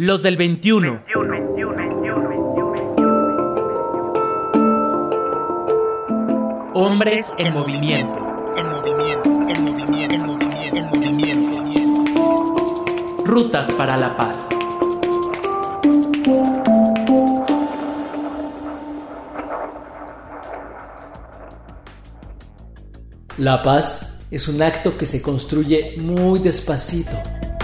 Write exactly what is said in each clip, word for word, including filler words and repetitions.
Los del veintiuno. Hombres en movimiento. En movimiento, en movimiento, en movimiento, en movimiento. Rutas para la paz. La paz es un acto que se construye muy despacito.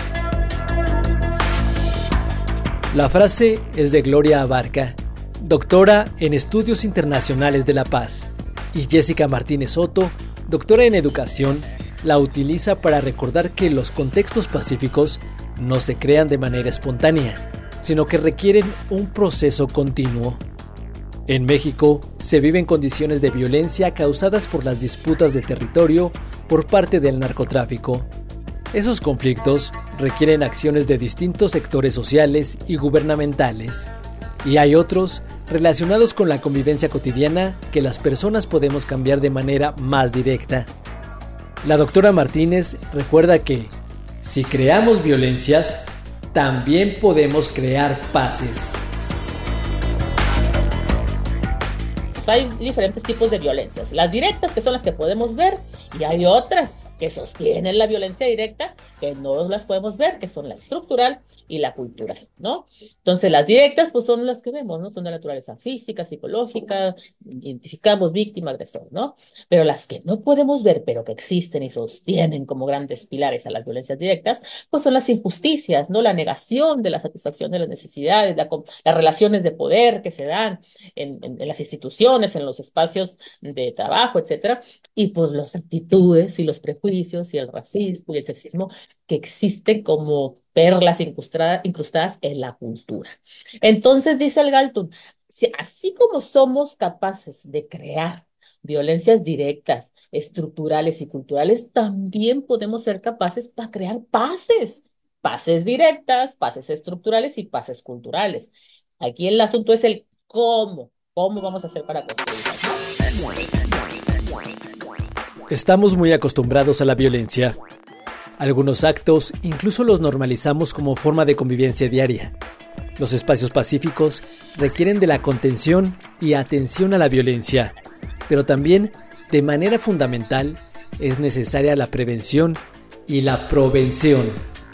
La frase es de Gloria Abarca, doctora en Estudios Internacionales de la Paz, y Jessica Martínez Soto, doctora en Educación, la utiliza para recordar que los contextos pacíficos no se crean de manera espontánea, sino que requieren un proceso continuo. En México se viven condiciones de violencia causadas por las disputas de territorio por parte del narcotráfico. Esos conflictos requieren acciones de distintos sectores sociales y gubernamentales, y hay otros relacionados con la convivencia cotidiana que las personas podemos cambiar de manera más directa. La doctora Martínez recuerda que, si creamos violencias, también podemos crear paces. Hay diferentes tipos de violencias. Las directas, que son las que podemos ver, y hay otras que sostienen la violencia directa, que no las podemos ver, que son la estructural y la cultural, ¿no? Entonces, las directas, pues son las que vemos, ¿no? Son de naturaleza física, psicológica, identificamos víctima, agresor, ¿no? Pero las que no podemos ver, pero que existen y sostienen como grandes pilares a las violencias directas, pues son las injusticias, ¿no? La negación de la satisfacción de las necesidades, la, las relaciones de poder que se dan en, en, en las instituciones, en los espacios de trabajo, etcétera, y pues las actitudes y los prejuicios y el racismo y el sexismo que existen como perlas incrustadas, incrustadas en la cultura. Entonces, dice el Galton, si, así como somos capaces de crear violencias directas, estructurales y culturales, también podemos ser capaces para crear paces, paces directas, paces estructurales y paces culturales. Aquí el asunto es el cómo, cómo vamos a hacer para construirlo. Estamos muy acostumbrados a la violencia. Algunos actos incluso los normalizamos como forma de convivencia diaria. Los espacios pacíficos requieren de la contención y atención a la violencia, pero también, de manera fundamental, es necesaria la prevención y la provención.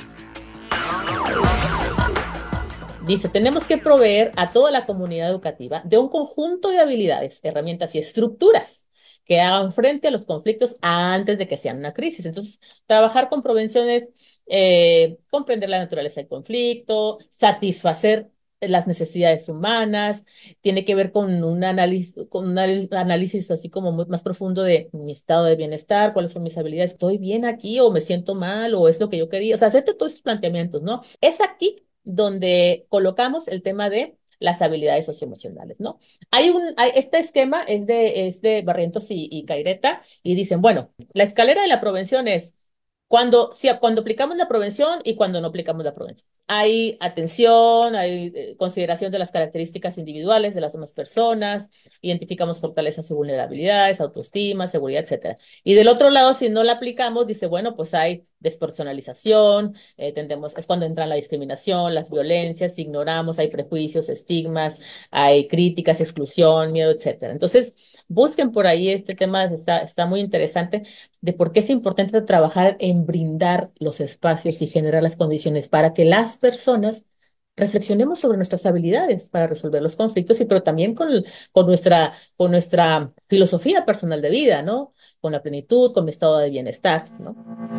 Dice, tenemos que proveer a toda la comunidad educativa de un conjunto de habilidades, herramientas y estructuras que hagan frente a los conflictos antes de que sean una crisis. Entonces, trabajar con prevención es eh, comprender la naturaleza del conflicto, satisfacer las necesidades humanas, tiene que ver con un análisis, con un análisis así como muy, más profundo de mi estado de bienestar, cuáles son mis habilidades, estoy bien aquí o me siento mal o es lo que yo quería, o sea, hacerte todos esos planteamientos, ¿no? Es aquí donde colocamos el tema de las habilidades socioemocionales, ¿no? Hay un, hay, este esquema es de, es de Barrientos y, y Caireta, y dicen, bueno, la escalera de la prevención es cuando, si, cuando aplicamos la prevención y cuando no aplicamos la prevención. Hay atención, hay eh, consideración de las características individuales de las demás personas, identificamos fortalezas y vulnerabilidades, autoestima, seguridad, etcétera. Y del otro lado, si no la aplicamos, dice, bueno, pues hay despersonalización, eh, tendemos, es cuando entra la discriminación, las violencias, ignoramos, hay prejuicios, estigmas, hay críticas, exclusión, miedo, etcétera. Entonces, busquen por ahí este tema, está, está muy interesante, de por qué es importante trabajar en brindar los espacios y generar las condiciones para que las personas reflexionemos sobre nuestras habilidades para resolver los conflictos, y pero también con, con, nuestra, con nuestra filosofía personal de vida, ¿no? Con la plenitud, con mi estado de bienestar, ¿no?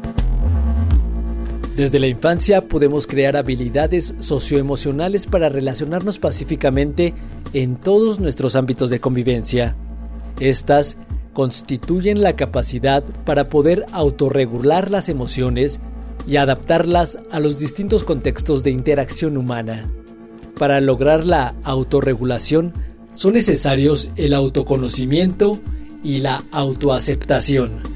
Desde la infancia podemos crear habilidades socioemocionales para relacionarnos pacíficamente en todos nuestros ámbitos de convivencia. Estas constituyen la capacidad para poder autorregular las emociones y adaptarlas a los distintos contextos de interacción humana. Para lograr la autorregulación son necesarios el autoconocimiento y la autoaceptación.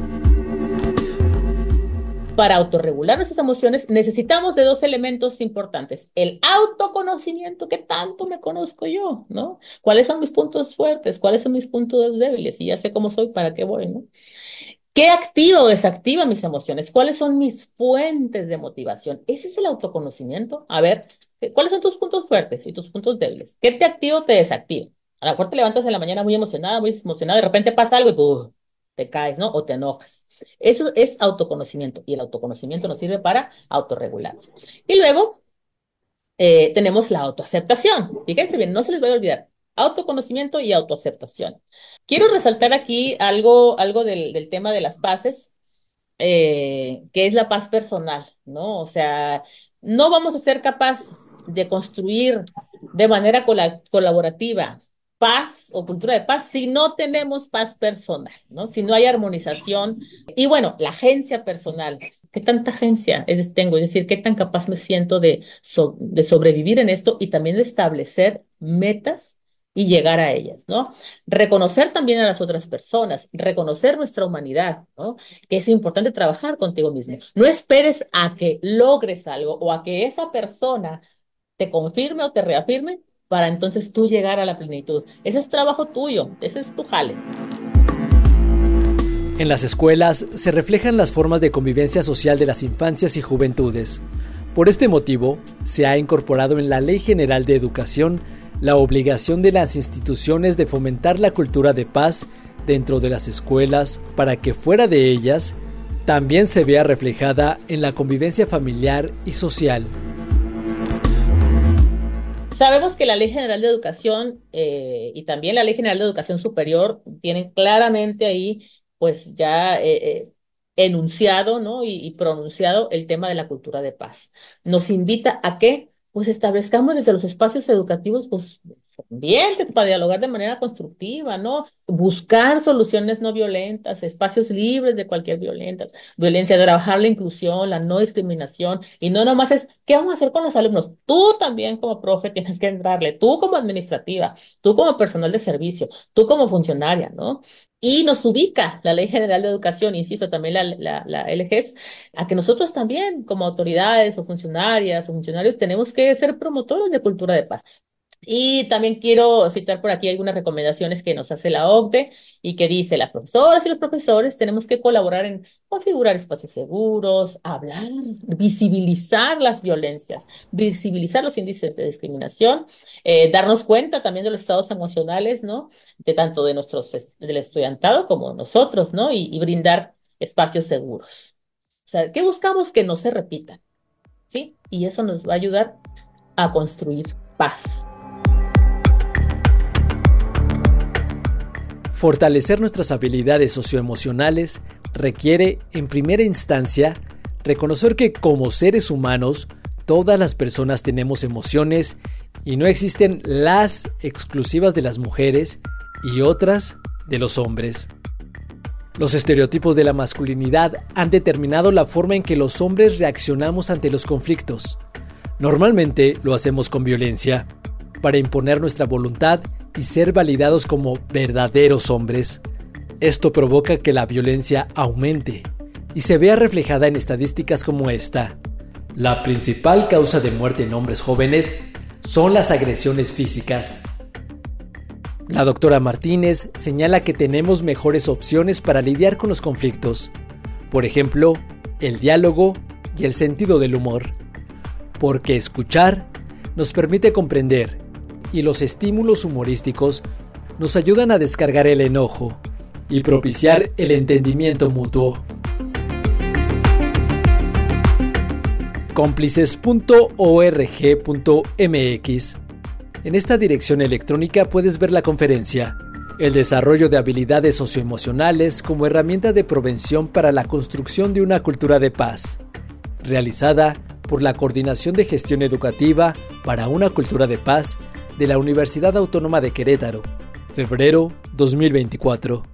Para autorregular nuestras emociones necesitamos de dos elementos importantes. El autoconocimiento, ¿qué tanto me conozco yo? ¿No? ¿Cuáles son mis puntos fuertes? ¿Cuáles son mis puntos débiles? Y ya sé cómo soy, ¿para qué voy? ¿No? ¿Qué activa o desactiva mis emociones? ¿Cuáles son mis fuentes de motivación? Ese es el autoconocimiento. A ver, ¿cuáles son tus puntos fuertes y tus puntos débiles? ¿Qué te activa o te desactiva? A lo mejor te levantas en la mañana muy emocionada, muy emocionada, de repente pasa algo y ¡pum! Te caes, ¿no? O te enojas. Eso es autoconocimiento y el autoconocimiento nos sirve para autorregularnos. Y luego eh, tenemos la autoaceptación. Fíjense bien, no se les vaya a olvidar. Autoconocimiento y autoaceptación. Quiero resaltar aquí algo, algo del, del tema de las paces, eh, que es la paz personal, ¿no? O sea, no vamos a ser capaces de construir de manera cola- colaborativa paz o cultura de paz si no tenemos paz personal, ¿no? Si no hay armonización. Y bueno, la agencia personal. ¿Qué tanta agencia es, tengo? Es decir, ¿qué tan capaz me siento de, so- de sobrevivir en esto y también de establecer metas y llegar a ellas, ¿no? Reconocer también a las otras personas, reconocer nuestra humanidad, ¿no? Que es importante trabajar contigo mismo. No esperes a que logres algo o a que esa persona te confirme o te reafirme para entonces tú llegar a la plenitud. Ese es trabajo tuyo, ese es tu jale. En las escuelas se reflejan las formas de convivencia social de las infancias y juventudes. Por este motivo, se ha incorporado en la Ley General de Educación la obligación de las instituciones de fomentar la cultura de paz dentro de las escuelas para que fuera de ellas también se vea reflejada en la convivencia familiar y social. Sabemos que la Ley General de Educación eh, y también la Ley General de Educación Superior tienen claramente ahí, pues ya eh, eh, enunciado, ¿no? Y, y pronunciado el tema de la cultura de paz. Nos invita a que, pues, establezcamos desde los espacios educativos, pues, ambientes para dialogar de manera constructiva, ¿no? Buscar soluciones no violentas, espacios libres de cualquier violenta, violencia, trabajar la inclusión, la no discriminación, y no nomás es, ¿qué vamos a hacer con los alumnos? Tú también como profe tienes que entrarle, tú como administrativa, tú como personal de servicio, tú como funcionaria, ¿no? Y nos ubica la Ley General de Educación, insisto, también la, la, la L G E S, a que nosotros también, como autoridades o funcionarias o funcionarios, tenemos que ser promotores de cultura de paz. Y también quiero citar por aquí algunas recomendaciones que nos hace la O C D E y que dice, las profesoras y los profesores tenemos que colaborar en configurar espacios seguros, hablar, visibilizar las violencias, visibilizar los índices de discriminación, eh, darnos cuenta también de los estados emocionales, ¿no? De tanto de nuestros, del estudiantado como nosotros, ¿no? Y, y brindar espacios seguros. O sea, ¿qué buscamos? Que no se repitan, ¿sí? Y eso nos va a ayudar a construir paz. Fortalecer nuestras habilidades socioemocionales requiere, en primera instancia, reconocer que como seres humanos, todas las personas tenemos emociones y no existen las exclusivas de las mujeres y otras de los hombres. Los estereotipos de la masculinidad han determinado la forma en que los hombres reaccionamos ante los conflictos. Normalmente lo hacemos con violencia, para imponer nuestra voluntad y ser validados como verdaderos hombres. Esto provoca que la violencia aumente y se vea reflejada en estadísticas como esta. La principal causa de muerte en hombres jóvenes son las agresiones físicas. La doctora Martínez señala que tenemos mejores opciones para lidiar con los conflictos, por ejemplo, el diálogo y el sentido del humor, porque escuchar nos permite comprender y los estímulos humorísticos nos ayudan a descargar el enojo y propiciar el entendimiento mutuo. cómplices punto org punto mx. En esta dirección electrónica puedes ver la conferencia El desarrollo de habilidades socioemocionales como herramienta de prevención para la construcción de una cultura de paz, realizada por la Coordinación de Gestión Educativa para una Cultura de Paz de la Universidad Autónoma de Querétaro, febrero dos mil veinticuatro.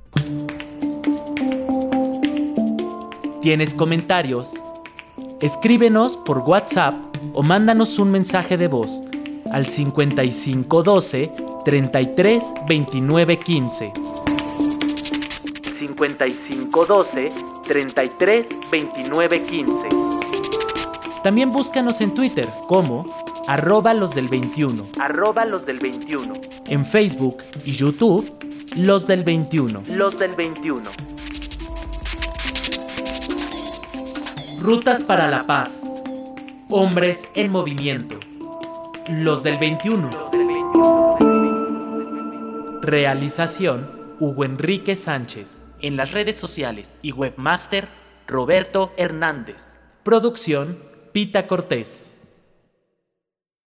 ¿Tienes comentarios? Escríbenos por WhatsApp o mándanos un mensaje de voz al cincuenta y cinco doce, treinta y tres, veintinueve quince. cincuenta y cinco doce, treinta y tres, veintinueve quince. También búscanos en Twitter como arroba los del veintiuno. Arroba los del veintiuno. En Facebook y YouTube, los del veintiuno. Los del veintiuno. Rutas para la Paz. Hombres en movimiento. Los del veintiuno. Realización: Hugo Enrique Sánchez. En las redes sociales y webmaster: Roberto Hernández. Producción: Pita Cortés.